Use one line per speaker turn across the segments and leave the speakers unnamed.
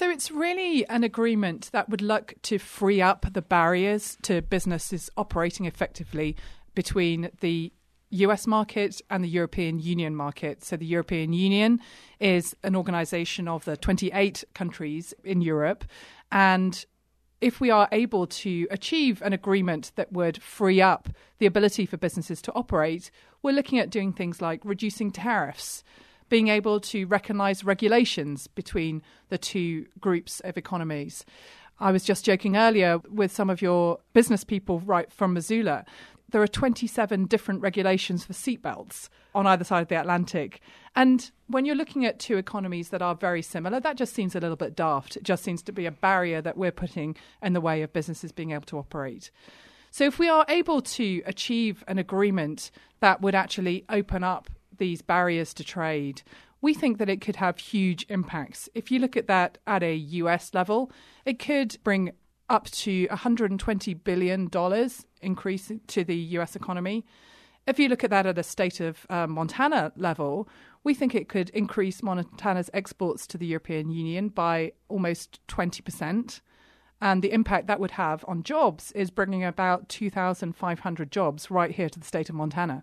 So it's really an agreement that would look to free up the barriers to businesses operating effectively between the US market and the European Union market. So the European Union is an organisation of the 28 countries in Europe. And if we are able to achieve an agreement that would free up the ability for businesses to operate, we're looking at doing things like reducing tariffs, being able to recognise regulations between the two groups of economies. I was just joking earlier with some of your business people right from Missoula. There are 27 different regulations for seatbelts on either side of the Atlantic. And when you're looking at two economies that are very similar, that just seems a little bit daft. It just seems to be a barrier that we're putting in the way of businesses being able to operate. So if we are able to achieve an agreement that would actually open up these barriers to trade, we think that it could have huge impacts. If you look at that at a US level, it could bring up to $120 billion increase to the US economy. If you look at that at a state of Montana level, we think it could increase Montana's exports to the European Union by almost 20%. And the impact that would have on jobs is bringing about 2,500 jobs right here to the state of Montana.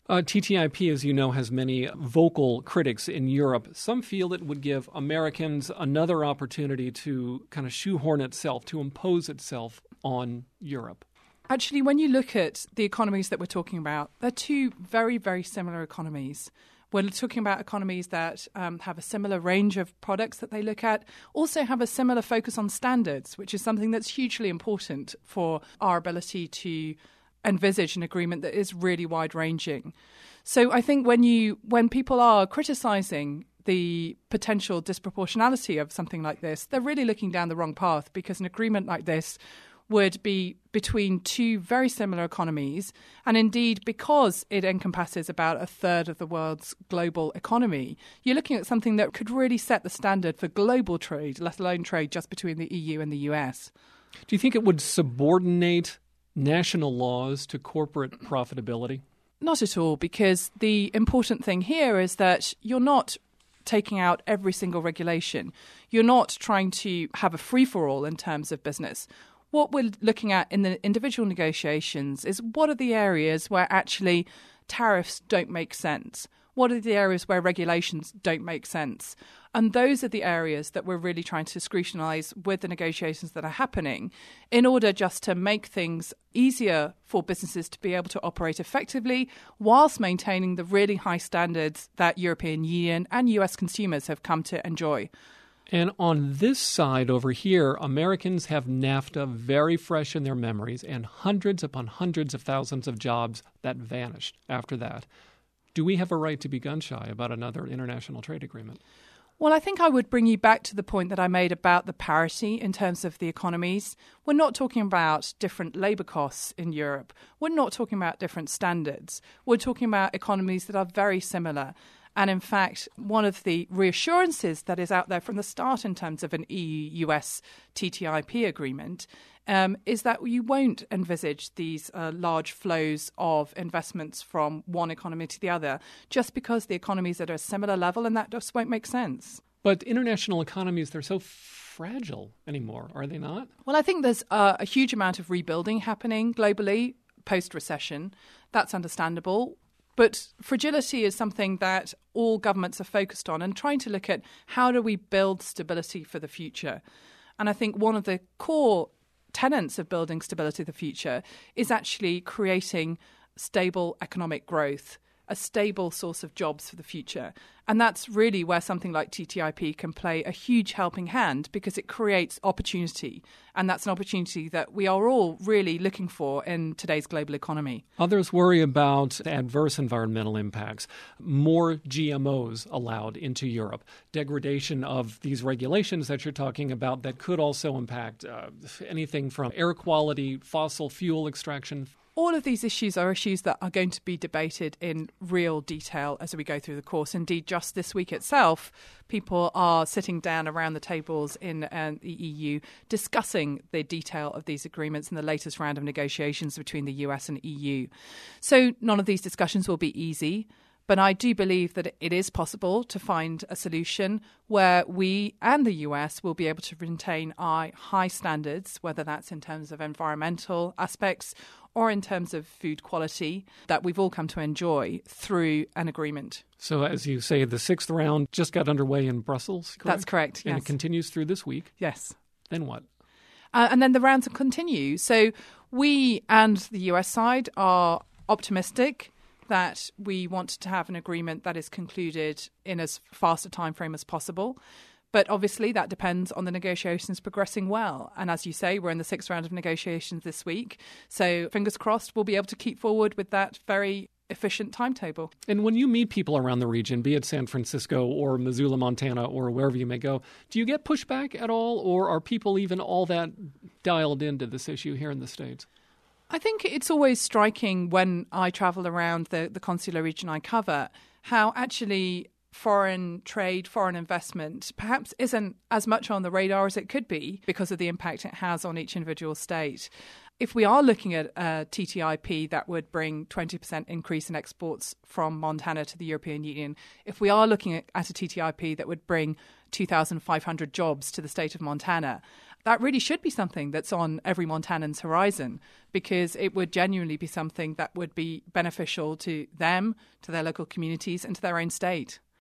TTIP, as you know, has many vocal critics in Europe. Some feel it would give Americans another opportunity to kind of shoehorn itself, to impose itself on Europe.
Actually, when you look at the economies that we're talking about, they're two very, very similar economies. We're talking about economies that have a similar range of products that they look at, also have a similar focus on standards, which is something that's hugely important for our ability to envisage an agreement that is really wide-ranging. So I think when people are criticising the potential disproportionality of something like this, they're really looking down the wrong path, because an agreement like this would be between two very similar economies. And indeed, because it encompasses about a third of the world's global economy, you're looking at something that could really set the standard for global trade, let alone trade just between the EU and the US.
Do you think it would subordinate national laws to corporate profitability?
Not at all, because the important thing here is that you're not taking out every single regulation. You're not trying to have a free-for-all in terms of business. What we're looking at in the individual negotiations is what are the areas where actually tariffs don't make sense? What are the areas where regulations don't make sense? And those are the areas that we're really trying to scrutinise with the negotiations that are happening in order just to make things easier for businesses to be able to operate effectively whilst maintaining the really high standards that European Union and US consumers have come to enjoy.
And on this side over here, Americans have NAFTA very fresh in their memories and hundreds upon hundreds of thousands of jobs that vanished after that. Do we have a right to be gun-shy about another international trade agreement?
Well, I think I would bring you back to the point that I made about the parity in terms of the economies. We're not talking about different labour costs in Europe. We're not talking about different standards. We're talking about economies that are very similar. And in fact, one of the reassurances that is out there from the start in terms of an EU-US TTIP agreement is that you won't envisage these large flows of investments from one economy to the other, just because the economies are at a similar level, and that just won't make sense.
But international economies, they're so fragile anymore, are they not?
Well, I think there's a huge amount of rebuilding happening globally post-recession. That's understandable. But fragility is something that all governments are focused on and trying to look at how do we build stability for the future. And I think one of the core tenets of building stability for the future is actually creating stable economic growth, a stable source of jobs for the future. And that's really where something like TTIP can play a huge helping hand, because it creates opportunity. And that's an opportunity that we are all really looking for in today's global economy.
Others worry about adverse environmental impacts, more GMOs allowed into Europe, degradation of these regulations that you're talking about that could also impact anything from air quality, fossil fuel extraction.
All of these issues are issues that are going to be debated in real detail as we go through the course. Indeed, just this week itself, people are sitting down around the tables in the EU discussing the detail of these agreements in the latest round of negotiations between the US and EU. So none of these discussions will be easy, But I do believe that it is possible to find a solution where we and the US will be able to maintain our high standards, whether that's in terms of environmental aspects or in terms of food quality that we've all come to enjoy through an agreement.
So as you say, the 6th round just got underway in Brussels, correct?
That's correct, yes.
And it continues through this week.
Yes.
Then what?
And then the rounds will continue. So we and the US side are optimistic that we want to have an agreement that is concluded in as fast a time frame as possible. But obviously that depends on the negotiations progressing well. And as you say, we're in the 6th round of negotiations this week. So fingers crossed we'll be able to keep forward with that very efficient timetable.
And when you meet people around the region, be it San Francisco or Missoula, Montana, or wherever you may go, do you get pushback at all, or are people even all that dialed into this issue here in the States?
I think it's always striking when I travel around the consular region I cover, how actually foreign trade, foreign investment perhaps isn't as much on the radar as it could be because of the impact it has on each individual state. If we are looking at a TTIP that would bring 20% increase in exports from Montana to the European Union, if we are looking at a TTIP that would bring 2,500 jobs to the state of Montana, that really should be something that's on every Montanan's horizon, because it would genuinely be something that would be beneficial to them, to their local communities, and to their own state.